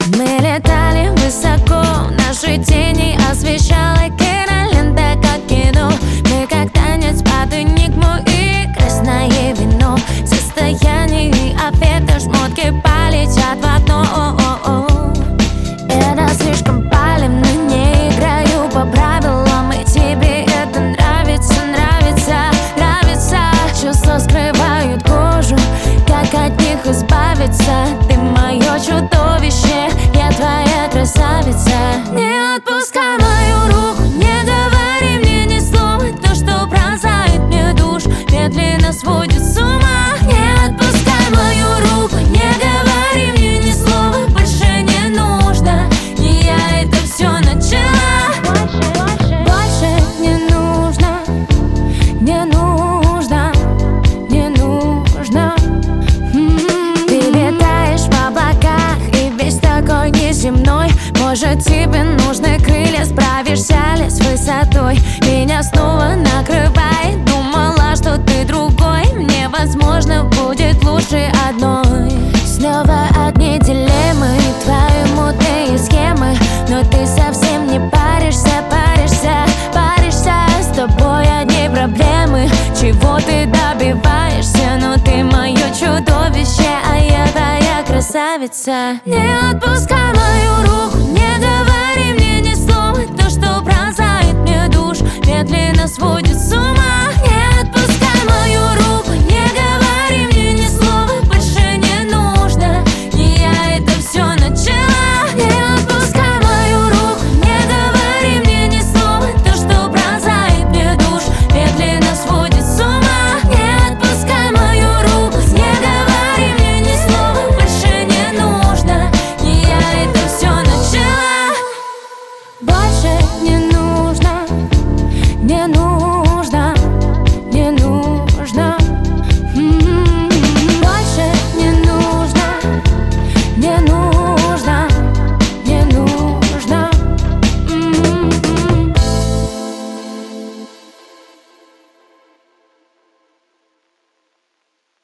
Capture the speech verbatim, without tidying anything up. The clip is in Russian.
Мы летали высоко, наши тени освещала кинолента, как кино. Мы как танец под энигму и красное вино. В состоянии аффекта шмотки полетят в окно. О-о-о. Это слишком палим, но не играю по правилам. И тебе это нравится, нравится, нравится. Чувства скрывают кожу, как от них избавиться? Ты мое чудовище, я твоя красавица. Не отпускай мою руку, не говори мне ни слова. То, что пронзает мне душу, медленно сводит с ума. Не отпускай мою руку, не говори мне ни слова. Больше не нужно, не я это все начала. Больше, больше, больше не нужно, не нужно, не нужно. Ты летаешь в облаках и весь такой неземной. Может, тебе нужны крылья, справишься ли с высотой? Меня снова накрывает, думала, что ты другой. Мне, возможно, будет лучше одной. Снова одни дилеммы, твои мутные схемы. Но ты совсем не паришься, паришься, паришься. С тобой одни проблемы, чего ты добиваешься? Но ты мое чудовище, а я твоя красавица. Не отпускай мою руку, не говори мне ни слова. То, что пронзает мне душу, медленно сводит